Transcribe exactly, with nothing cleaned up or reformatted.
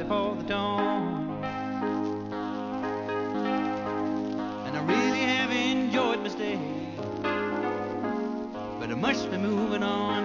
before the dawn. And I really have enjoyed my stay, but I must be moving on.